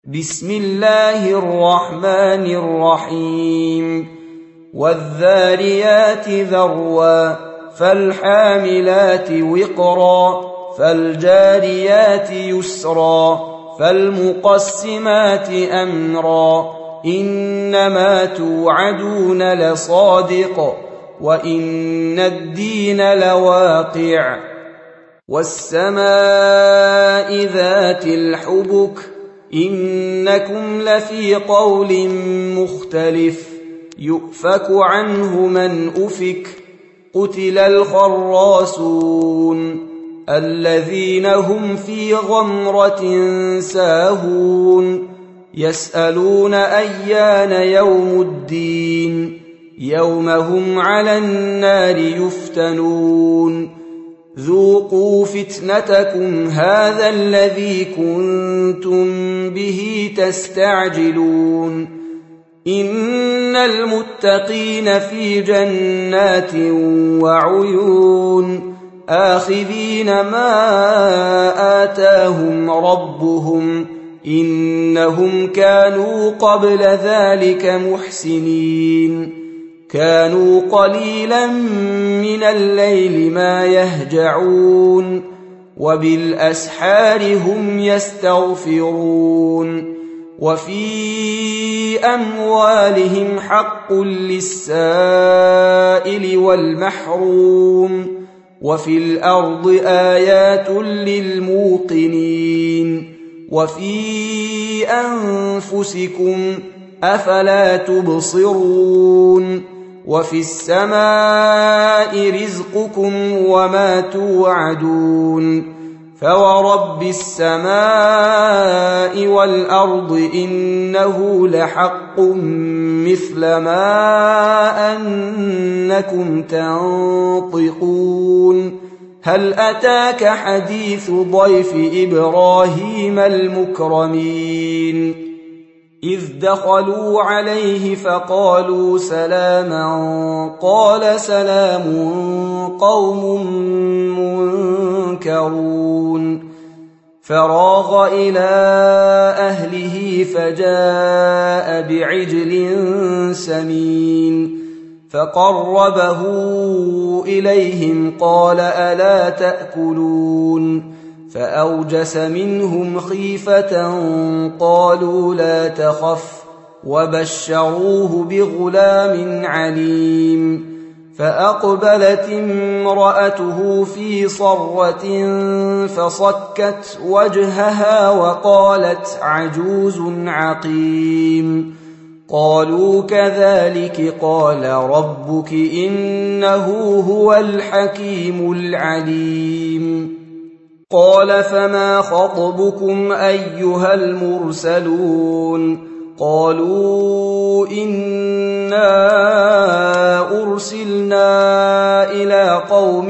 بسم الله الرحمن الرحيم والذاريات ذروا فالحاملات وقرا فالجاريات يسرا فالمقسمات أمرا إنما توعدون لصادق وإن الدين لواقع والسماء ذات الحبك إنكم لفي قول مختلف يؤفك عنه من أفك قتل الخراصون الذين هم في غمرة ساهون يسألون أيان يوم الدين يوم هم على النار يفتنون ذوقوا فتنتكم هذا الذي كنتم به تستعجلون إن المتقين في جنات وعيون آخذين ما آتاهم ربهم إنهم كانوا قبل ذلك محسنين كانوا قليلا من الليل ما يهجعون وبالأسحار هم يستغفرون وفي أموالهم حق للسائل والمحروم وفي الأرض آيات للموقنين وفي أنفسكم أفلا تبصرون وفي السماء رزقكم وما توعدون فورب السماء والأرض إنه لحق مثل ما أنكم تنطقون هل أتاك حديث ضيف إبراهيم المكرمين إذ دخلوا عليه فقالوا سلاما قال سلام قوم منكرون فراغ إلى أهله فجاء بعجل سمين فقربه إليهم قال ألا تأكلون فأوجس منهم خيفة قالوا لا تخف وبشروه بغلام عليم فأقبلت امرأته في صرة فصكت وجهها وقالت عجوز عقيم قالوا كذلك قال ربك إنه هو الحكيم العليم قال فما خطبكم أيها المرسلون قالوا إنا أرسلنا إلى قوم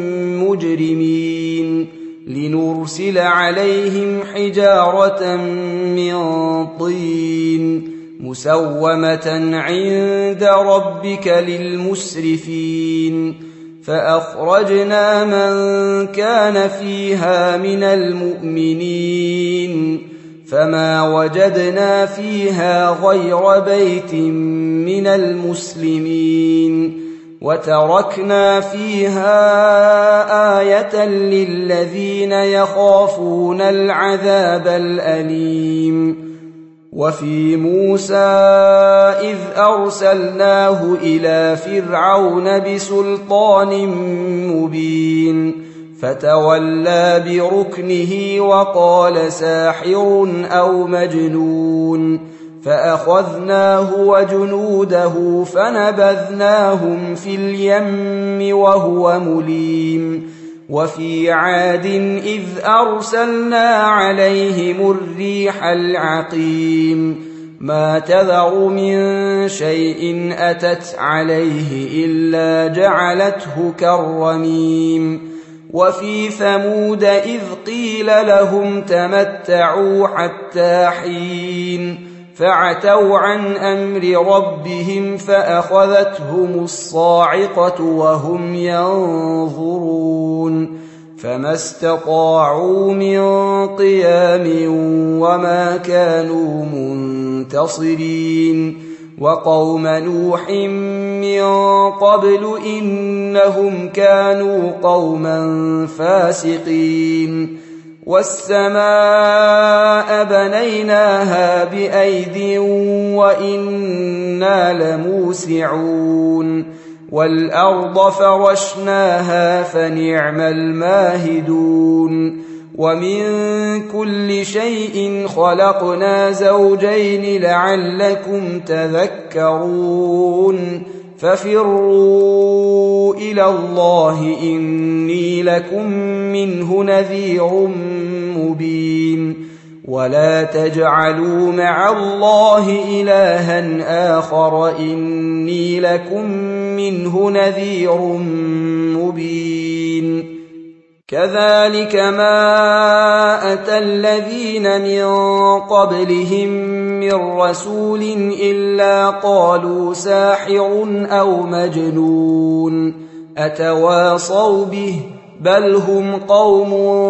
مجرمين لنرسل عليهم حجارة من طين مسومة عند ربك للمسرفين فأخرجنا من كان فيها من المؤمنين فما وجدنا فيها غير بيت من المسلمين وتركنا فيها آية للذين يخافون العذاب الأليم وفي موسى إذ أرسلناه إلى فرعون بسلطان مبين فتولى بركنه وقال ساحر أو مجنون فأخذناه وجنوده فنبذناهم في اليم وهو مليم وفي عاد إذ أرسلنا عليهم الريح العقيم ما تذر من شيء أتت عليه إلا جعلته كالرميم وفي ثمود إذ قيل لهم تمتعوا حتى حين فعتوا عن أمر ربهم فأخذتهم الصاعقة وهم ينظرون فما استطاعوا من قيام وما كانوا منتصرين وقوم نوح من قبل إنهم كانوا قوما فاسقين والسماء بنيناها بأيد وإنا لموسعون والأرض فرشناها فنعم الماهدون ومن كل شيء خلقنا زوجين لعلكم تذكرون ففروا إلى الله إني لكم منه نذير مبين ولا تجعلوا مع الله إلها آخر إني لكم منه نذير مبين كذلك ما أتى الذين من قبلهم من رسول إلا قالوا ساحر أو مجنون أتواصوا به بل هم قوم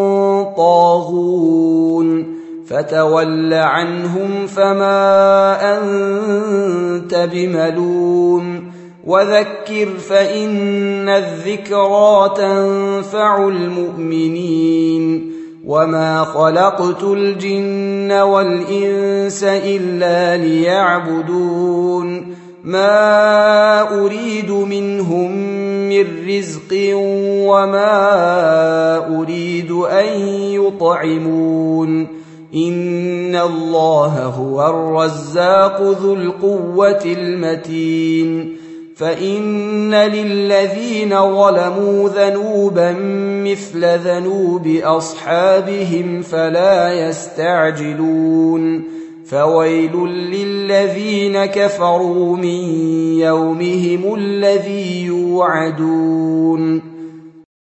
طاغون فتول عنهم فما أنت بملوم وذكر فإن الذكرى تنفع المؤمنين وما خلقت الجن والإنس إلا ليعبدون ما أريد منهم من رزق وما أريد أن يطعمون إن الله هو الرزاق ذو القوة المتين فإن للذين ظلموا ذنوبا مثل ذنوب أصحابهم فلا يستعجلون فويل للذين كفروا من يومهم الذي يوعدون